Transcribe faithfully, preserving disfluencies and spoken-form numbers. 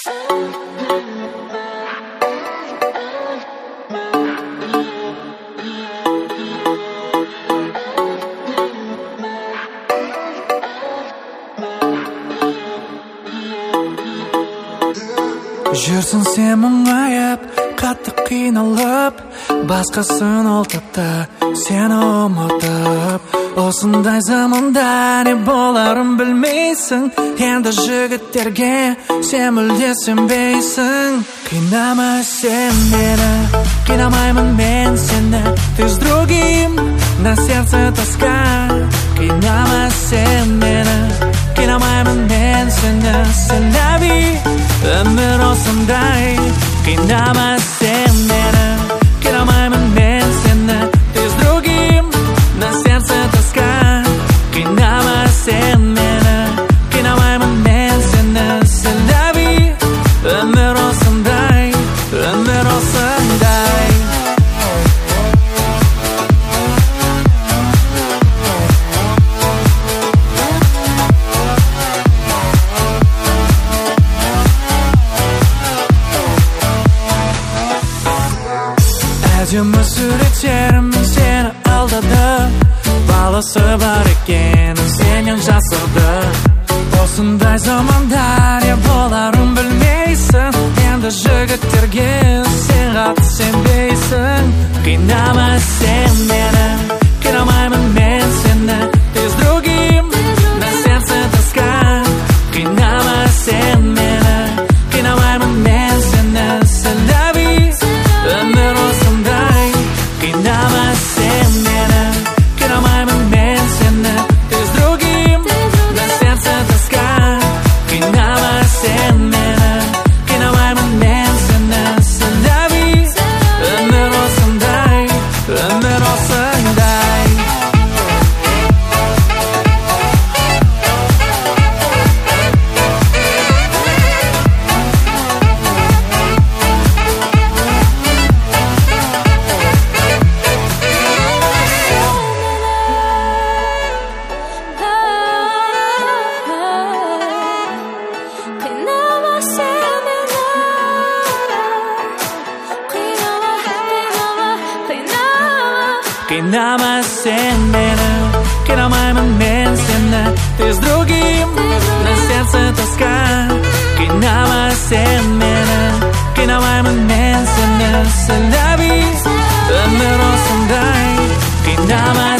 Жүрсің сен мұңайып, қатты қиналып, басқасын ол тапты, сені ұмытып. Осындай заманда не боларын білмейсің, енді жігіттерге сен мүлде сенбейсің. Қинама сен мені, қинамаймын мен сені, ты с другим, на сердце тоска. Қинама сен мені, қинамаймын мен сені, сәләби, өмір осындай. Қинама сен мені, қинамаймын мен сені, ты с другим, на сердце тоска. Қинама сен мені, қинамаймын мен сені, сәләби, өмір осындай, өмір осындай. Әдемі суреттерім сені алдады, баласы бар екенін сенен жасырды. Осындай заманда не боларын білмейсің, енді жігіттерге сен қатты сенбейсің. Қинама сен мені, қинамаймын мен сені, ты с другим, на сердце тоска. Қинама сен мені, қинамаймын мен сені, сәләби, өмір осындай. Қинама сен мені, қинамаймын мен сені, ты с другим, на сердце тоска. Қинама сен мені, қинамаймын мен сені, сәләби, өмір осындай, өмір осындай. Қинама сен мені, қинамаймын мен сені, ты с другим, на сердце тоска. Қинама сен мені, қинамаймын мен сені, сәләби, өмір осындай. Қинама